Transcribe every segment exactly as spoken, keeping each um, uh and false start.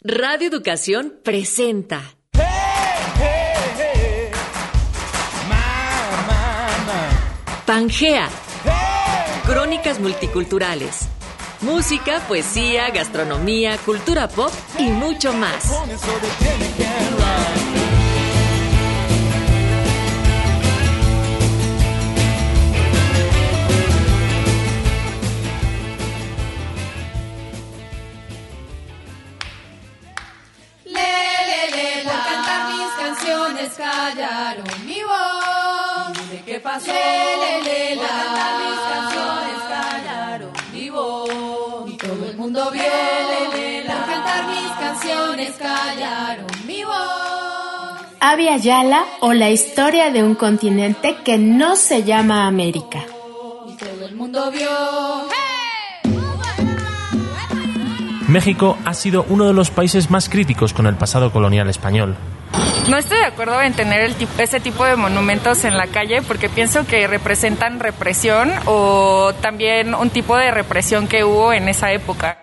Radio Educación presenta Hey, hey, hey. Ma, ma, ma. Pangea, Hey. crónicas multiculturales, música, poesía, gastronomía, cultura pop y mucho más. Con eso de tiene que ride. Callaron mi voz. ¿De qué pasó? Le, le, le, la. Mis canciones callaron mi voz. Y todo el mundo vio. Le, le, la. Por cantar mis canciones callaron mi voz. Abya Yala, o la historia de un continente que no se llama América. Y todo el mundo vio. México ha sido uno de los países más críticos con el pasado colonial español. No estoy de acuerdo en tener el tipo, ese tipo de monumentos en la calle porque pienso que representan represión o también un tipo de represión que hubo en esa época.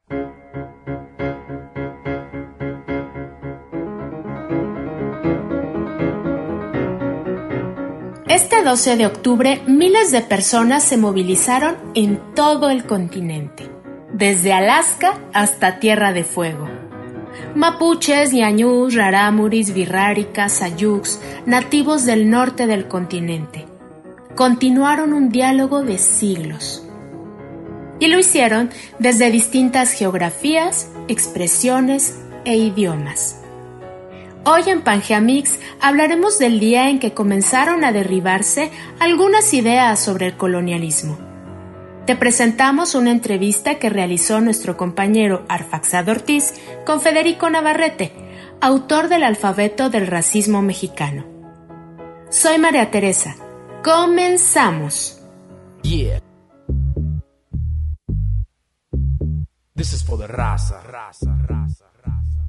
Este doce de octubre, miles de personas se movilizaron en todo el continente, desde Alaska hasta Tierra de Fuego. Mapuches, ñañús, rarámuris, birráricas, sayucs, nativos del norte del continente, continuaron un diálogo de siglos. Y lo hicieron desde distintas geografías, expresiones e idiomas. Hoy en Pangea Mix hablaremos del día en que comenzaron a derribarse algunas ideas sobre el colonialismo. Te presentamos una entrevista que realizó nuestro compañero Arfaxad Ortiz con Federico Navarrete, autor del Alfabeto del Racismo Mexicano. Soy María Teresa. ¡Comenzamos! Yeah. This is for the raza, raza, raza, raza.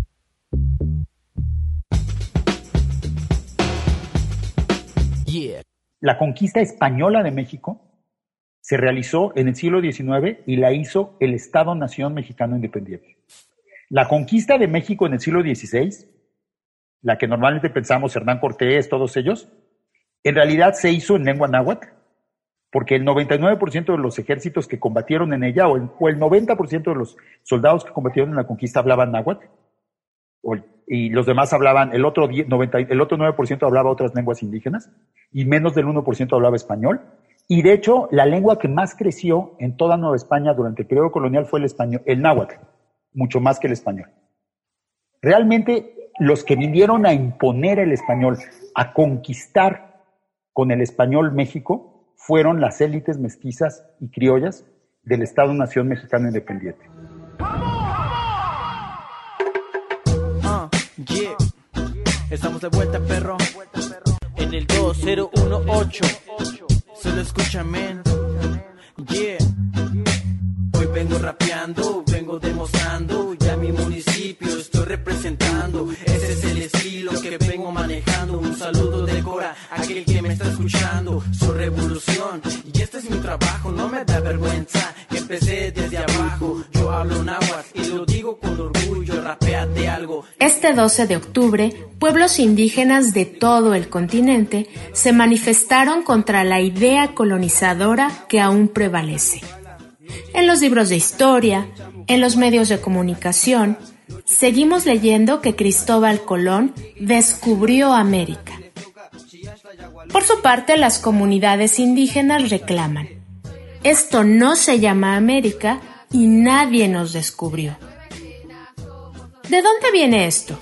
Yeah. La conquista española de México se realizó en el siglo diecinueve y la hizo el Estado-Nación Mexicano Independiente. La conquista de México en el siglo dieciséis, la que normalmente pensamos Hernán Cortés, todos ellos, en realidad se hizo en lengua náhuatl, porque el noventa y nueve por ciento de los ejércitos que combatieron en ella, o el, o el noventa por ciento de los soldados que combatieron en la conquista hablaban náhuatl, o, y los demás hablaban, el otro, noventa, el otro nueve por ciento hablaba otras lenguas indígenas, y menos del uno por ciento hablaba español. Y de hecho, la lengua que más creció en toda Nueva España durante el periodo colonial fue el español, el náhuatl, mucho más que el español. Realmente, los que vinieron a imponer el español, a conquistar con el español México, fueron las élites mestizas y criollas del Estado-Nación Mexicano Independiente. Uh, yeah. Estamos de vuelta, perro, en el dos cero uno ocho. Solo escúchame, yeah. Hoy vengo rapeando, vengo demostrando, ya mi municipio estoy representando. Ese es el estilo que vengo manejando. Un saludo de Cora, aquel que me está escuchando. Soy revolución y este es mi trabajo, no me da vergüenza. Empecé desde abajo, yo hablo náhuatl y lo digo con orgullo, rapeate algo. Este doce de octubre, pueblos indígenas de todo el continente se manifestaron contra la idea colonizadora que aún prevalece. En los libros de historia, en los medios de comunicación, seguimos leyendo que Cristóbal Colón descubrió América. Por su parte, las comunidades indígenas reclaman: esto no se llama América y nadie nos descubrió. ¿De dónde viene esto?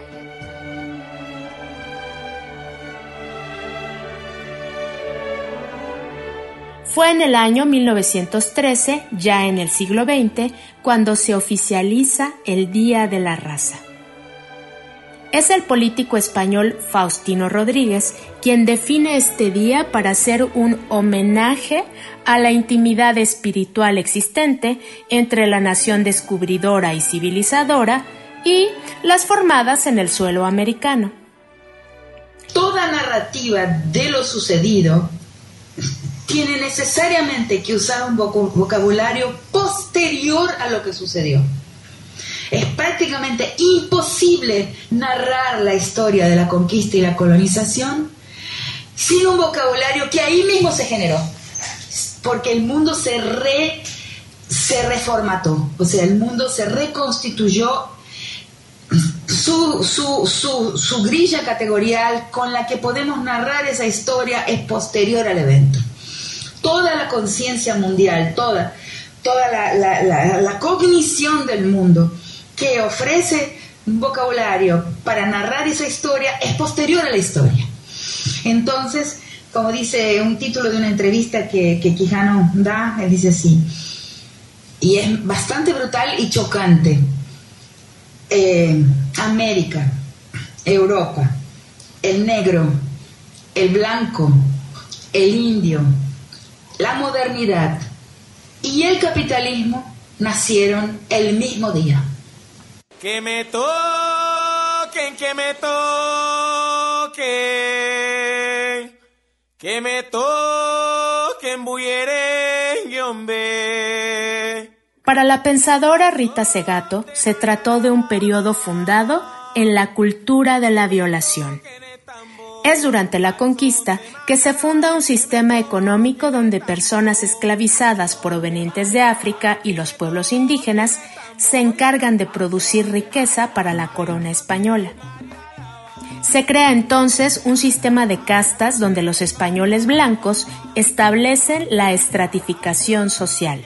Fue en el año mil novecientos trece, ya en el siglo veinte, cuando se oficializa el Día de la Raza. Es el político español Faustino Rodríguez quien define este día para hacer un homenaje a la intimidad espiritual existente entre la nación descubridora y civilizadora y las formadas en el suelo americano. Toda narrativa de lo sucedido tiene necesariamente que usar un vocabulario posterior a lo que sucedió. Es prácticamente imposible narrar la historia de la conquista y la colonización sin un vocabulario que ahí mismo se generó, porque el mundo se re, se reformató, o sea, el mundo se reconstituyó. Su, su, su, su grilla categorial con la que podemos narrar esa historia es posterior al evento. Toda la conciencia mundial, toda, toda la, la, la, la cognición del mundo que ofrece un vocabulario para narrar esa historia es posterior a la historia. Entonces, como dice un título de una entrevista que, que Quijano da, él dice así, y es bastante brutal y chocante. Eh, América, Europa, el negro, el blanco, el indio, la modernidad y el capitalismo nacieron el mismo día. Que me toquen, que me toquen, que me toquen, bullerengue, hombre. Para la pensadora Rita Segato, se trató de un periodo fundado en la cultura de la violación. Es durante la conquista que se funda un sistema económico donde personas esclavizadas provenientes de África y los pueblos indígenas se encargan de producir riqueza para la corona española. Se crea entonces un sistema de castas donde los españoles blancos establecen la estratificación social.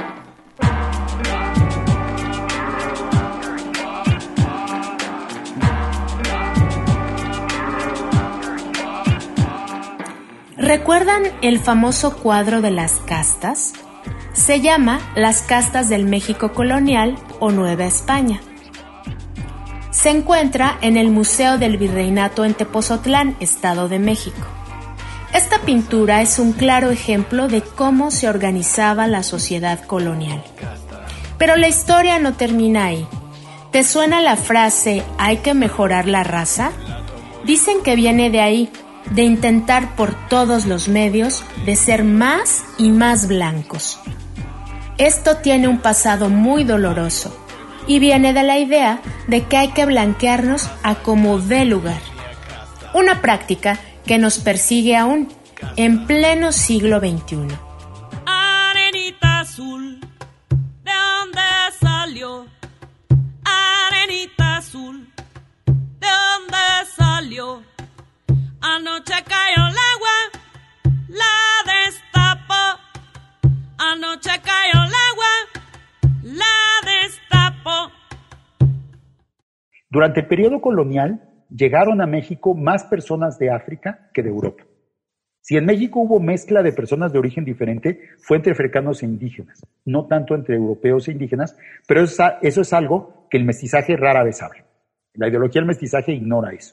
¿Recuerdan el famoso cuadro de las castas? Se llama Las castas del México colonial o Nueva España. Se encuentra en el Museo del Virreinato en Tepozotlán, Estado de México. Esta pintura es un claro ejemplo de cómo se organizaba la sociedad colonial. Pero la historia no termina ahí. ¿Te suena la frase «hay que mejorar la raza»? Dicen que viene de ahí, de intentar por todos los medios de ser más y más blancos. Esto tiene un pasado muy doloroso y viene de la idea de que hay que blanquearnos a como dé lugar. Una práctica que nos persigue aún en pleno siglo veintiuno. Arenita azul, ¿de dónde salió? Arenita azul, ¿de dónde salió? Anoche cayó el agua, la destapó. Anoche cayó el agua, la destapó. Durante el periodo colonial llegaron a México más personas de África que de Europa. Si en México hubo mezcla de personas de origen diferente, fue entre africanos e indígenas, no tanto entre europeos e indígenas, pero eso, eso es algo que el mestizaje rara vez habla. La ideología del mestizaje ignora eso.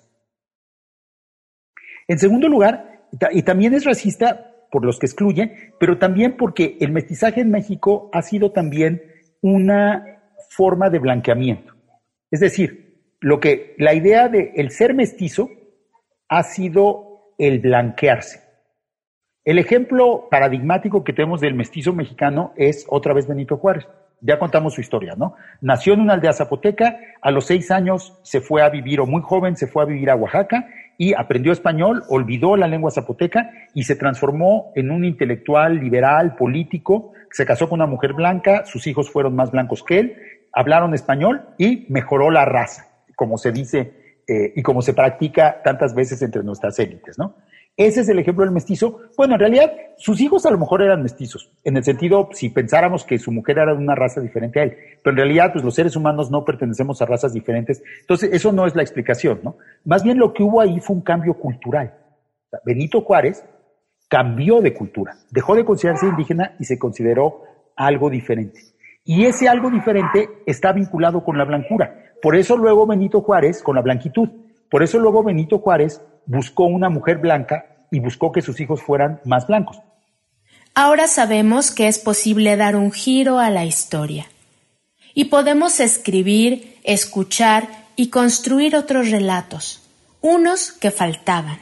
En segundo lugar, y también es racista por los que excluye, pero también porque el mestizaje en México ha sido también una forma de blanqueamiento. Es decir, lo que, la idea de el ser mestizo ha sido el blanquearse. El ejemplo paradigmático que tenemos del mestizo mexicano es otra vez Benito Juárez. Ya contamos su historia, ¿no? Nació en una aldea zapoteca, a los seis años se fue a vivir, o muy joven se fue a vivir a Oaxaca, y aprendió español, olvidó la lengua zapoteca y se transformó en un intelectual liberal, político. Se casó con una mujer blanca, sus hijos fueron más blancos que él, hablaron español y mejoró la raza, como se dice eh, y como se practica tantas veces entre nuestras élites, ¿no? Ese es el ejemplo del mestizo. Bueno, en realidad, sus hijos a lo mejor eran mestizos, en el sentido, si pensáramos que su mujer era de una raza diferente a él, pero en realidad, pues los seres humanos no pertenecemos a razas diferentes, entonces eso no es la explicación, ¿no? Más bien lo que hubo ahí fue un cambio cultural. O sea, Benito Juárez cambió de cultura, dejó de considerarse indígena y se consideró algo diferente. Y ese algo diferente está vinculado con la blancura. Por eso luego Benito Juárez, con la blanquitud, por eso luego Benito Juárez buscó una mujer blanca y buscó que sus hijos fueran más blancos. Ahora sabemos que es posible dar un giro a la historia. Y podemos escribir, escuchar y construir otros relatos, unos que faltaban.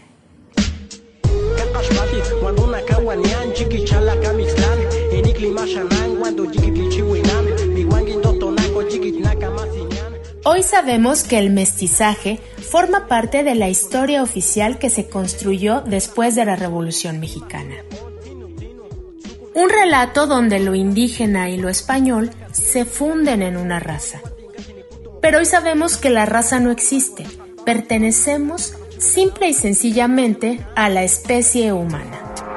Hoy sabemos que el mestizaje forma parte de la historia oficial que se construyó después de la Revolución Mexicana. Un relato donde lo indígena y lo español se funden en una raza. Pero hoy sabemos que la raza no existe, pertenecemos simple y sencillamente a la especie humana.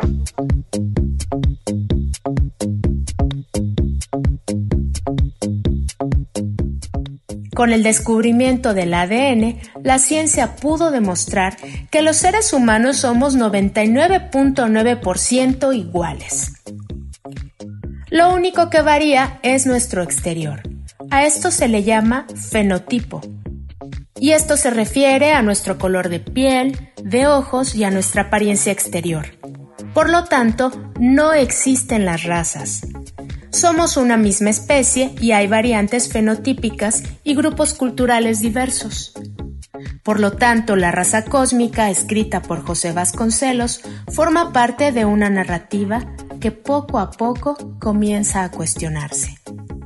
Con el descubrimiento del A D N, la ciencia pudo demostrar que los seres humanos somos noventa y nueve punto nueve por ciento iguales. Lo único que varía es nuestro exterior. A esto se le llama fenotipo. Y esto se refiere a nuestro color de piel, de ojos y a nuestra apariencia exterior. Por lo tanto, no existen las razas. Somos una misma especie y hay variantes fenotípicas y grupos culturales diversos. Por lo tanto, la raza cósmica, escrita por José Vasconcelos, forma parte de una narrativa que poco a poco comienza a cuestionarse.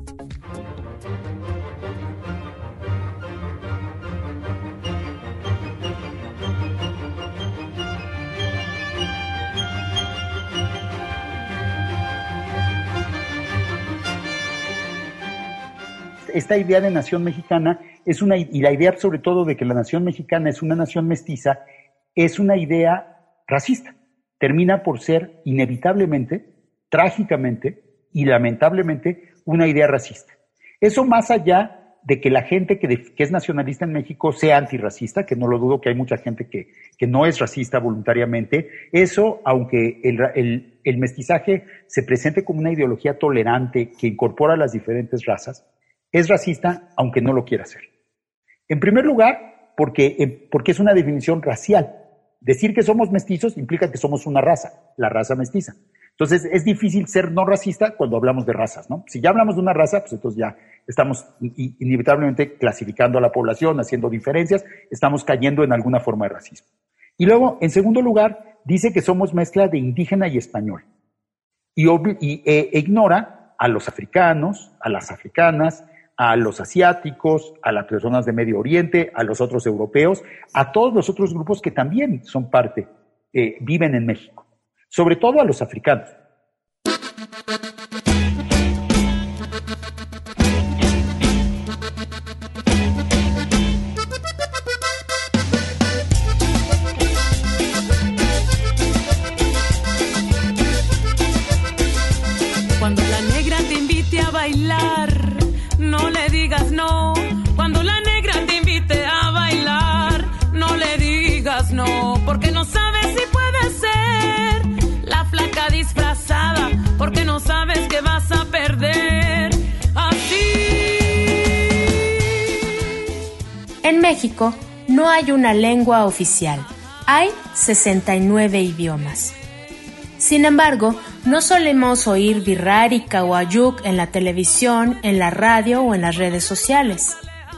Esta idea de nación mexicana es una, y la idea sobre todo de que la nación mexicana es una nación mestiza, es una idea racista. Termina por ser inevitablemente, trágicamente y lamentablemente una idea racista. Eso más allá de que la gente que, de, que es nacionalista en México sea antirracista, que no lo dudo, que hay mucha gente que, que no es racista voluntariamente, eso, aunque el, el, el mestizaje se presente como una ideología tolerante que incorpora las diferentes razas, es racista aunque no lo quiera hacer. En primer lugar, porque, porque es una definición racial. Decir que somos mestizos implica que somos una raza, la raza mestiza. Entonces es difícil ser no racista cuando hablamos de razas, ¿no? Si ya hablamos de una raza, pues entonces ya estamos inevitablemente clasificando a la población, haciendo diferencias, estamos cayendo en alguna forma de racismo. Y luego, en segundo lugar, dice que somos mezcla de indígena y español. Y, y e, e ignora a los africanos, a las africanas, a los asiáticos, a las personas de Medio Oriente, a los otros europeos, a todos los otros grupos que también son parte, eh, viven en México, sobre todo a los africanos. Cuando la negra te invite a bailar, no le digas no. Cuando la negra te invite a bailar, no le digas no, porque no sabes si puede ser la flaca disfrazada, porque no sabes que vas a perder así. En México no hay una lengua oficial, hay sesenta y nueve idiomas. Sin embargo, no solemos oír birrárica o ayuk en la televisión, en la radio o en las redes sociales.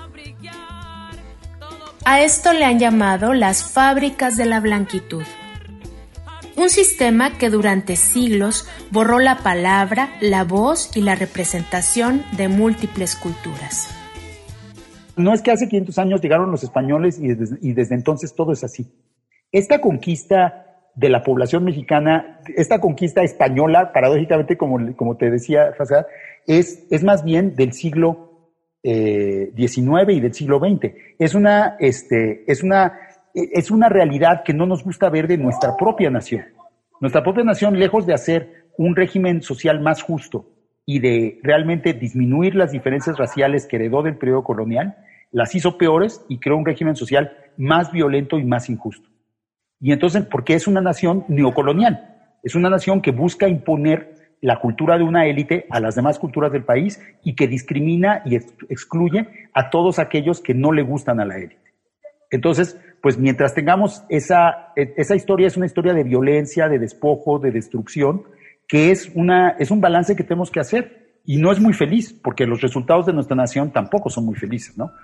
A esto le han llamado las fábricas de la blanquitud. Un sistema que durante siglos borró la palabra, la voz y la representación de múltiples culturas. No es que hace quinientos años llegaron los españoles y desde, y desde entonces todo es así. Esta conquista de la población mexicana, esta conquista española, paradójicamente, como, como te decía, es, es más bien del siglo eh, diecinueve y del siglo veinte. Es una, este, es, una, es una realidad que no nos gusta ver de nuestra propia nación. Nuestra propia nación, lejos de hacer un régimen social más justo y de realmente disminuir las diferencias raciales que heredó del periodo colonial, las hizo peores y creó un régimen social más violento y más injusto. Y entonces, porque es una nación neocolonial, es una nación que busca imponer la cultura de una élite a las demás culturas del país y que discrimina y ex- excluye a todos aquellos que no le gustan a la élite. Entonces, pues mientras tengamos esa, esa historia, es una historia de violencia, de despojo, de destrucción, que es, una, es un balance que tenemos que hacer. Y no es muy feliz, porque los resultados de nuestra nación tampoco son muy felices, ¿no?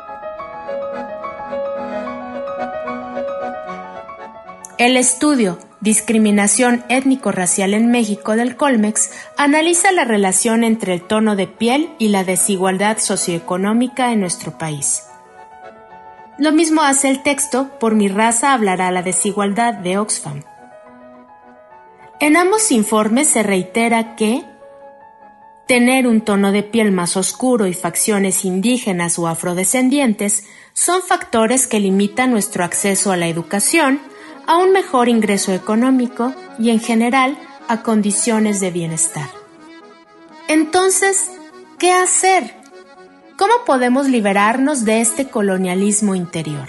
El estudio, Discriminación étnico-racial en México del Colmex, analiza la relación entre el tono de piel y la desigualdad socioeconómica en nuestro país. Lo mismo hace el texto Por mi raza hablará la desigualdad de Oxfam. En ambos informes se reitera que tener un tono de piel más oscuro y facciones indígenas o afrodescendientes son factores que limitan nuestro acceso a la educación, a un mejor ingreso económico y, en general, a condiciones de bienestar. Entonces, ¿qué hacer? ¿Cómo podemos liberarnos de este colonialismo interior?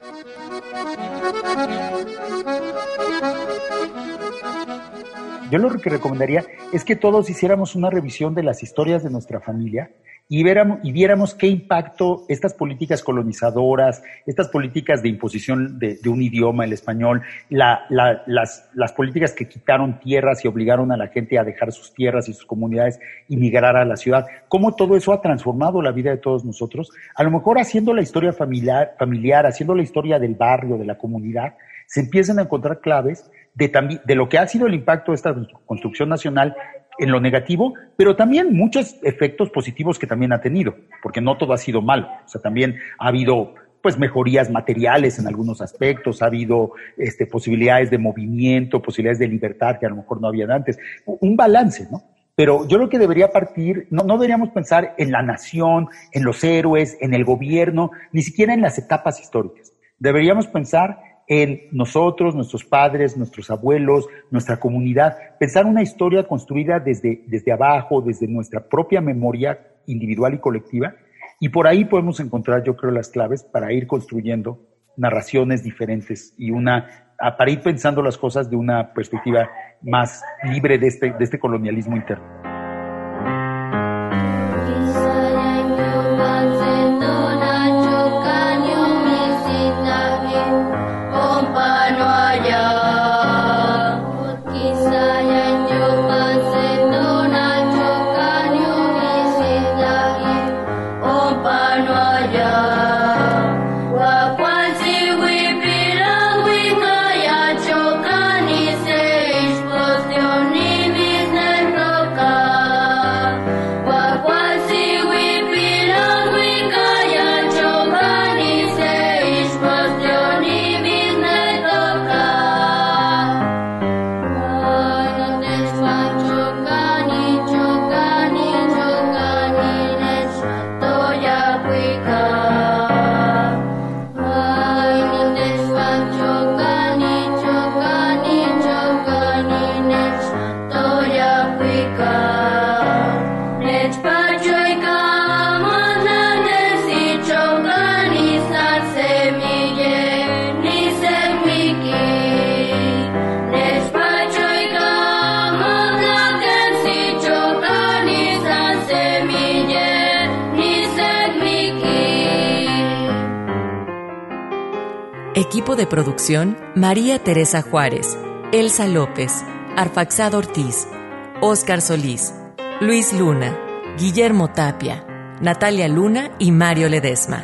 Yo lo que recomendaría es que todos hiciéramos una revisión de las historias de nuestra familia y viéramos, y viéramos qué impacto estas políticas colonizadoras, estas políticas de imposición de, de un idioma, el español, la, la, las, las políticas que quitaron tierras y obligaron a la gente a dejar sus tierras y sus comunidades y migrar a la ciudad, cómo todo eso ha transformado la vida de todos nosotros. A lo mejor haciendo la historia familiar, familiar haciendo la historia del barrio, de la comunidad, se empiezan a encontrar claves de, también, de lo que ha sido el impacto de esta construcción nacional en lo negativo, pero también muchos efectos positivos que también ha tenido, porque no todo ha sido malo. O sea, también ha habido pues mejorías materiales en algunos aspectos, ha habido este, posibilidades de movimiento, posibilidades de libertad que a lo mejor no habían antes. Un balance, ¿no? Pero yo lo que debería partir, no, no deberíamos pensar en la nación, en los héroes, en el gobierno, ni siquiera en las etapas históricas. Deberíamos pensar en nosotros, nuestros padres, nuestros abuelos, nuestra comunidad, pensar una historia construida desde, desde abajo, desde nuestra propia memoria individual y colectiva, y por ahí podemos encontrar, yo creo, las claves para ir construyendo narraciones diferentes y una, para ir pensando las cosas de una perspectiva más libre de este, de este colonialismo interno. Equipo de producción: María Teresa Juárez, Elsa López, Arfaxad Ortiz, Óscar Solís, Luis Luna, Guillermo Tapia, Natalia Luna y Mario Ledesma.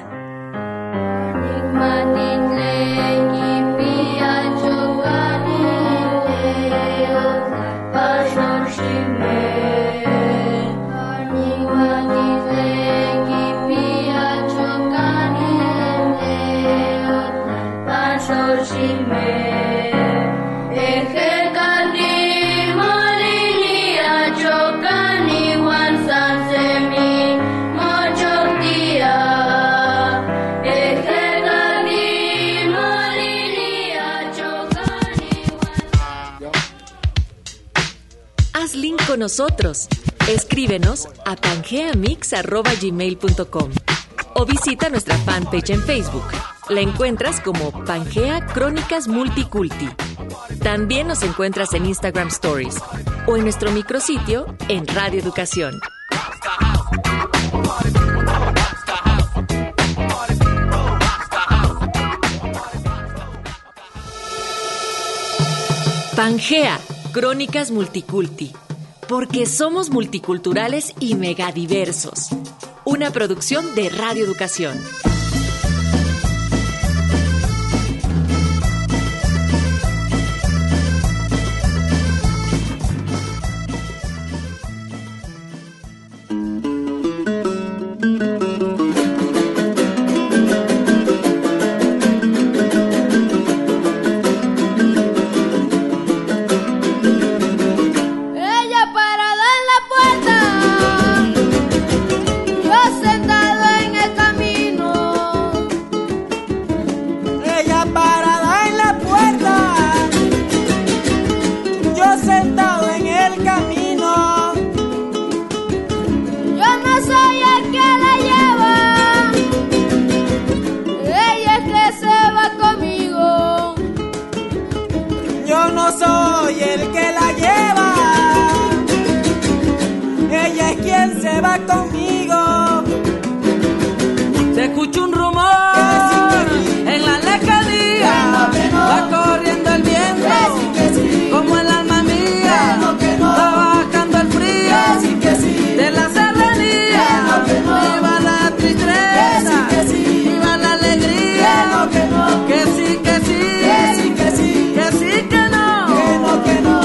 Haz link con nosotros. Escríbenos a pangeamix arroba gmail punto com o visita nuestra fanpage en Facebook. La encuentras como Pangea Crónicas Multiculti. También nos encuentras en Instagram Stories o en nuestro micrositio en Radio Educación. Pangea Crónicas Multiculti, porque somos multiculturales y megadiversos. Una producción de Radio Educación. va conmigo. Se escucha un rumor en la lejanía, va corriendo el viento como el alma mía, va bajando el frío de la serranía. Viva la tristeza, viva la alegría, que sí, que sí, que sí, que sí, que no, que no.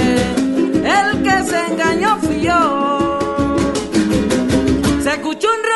Se escuchó un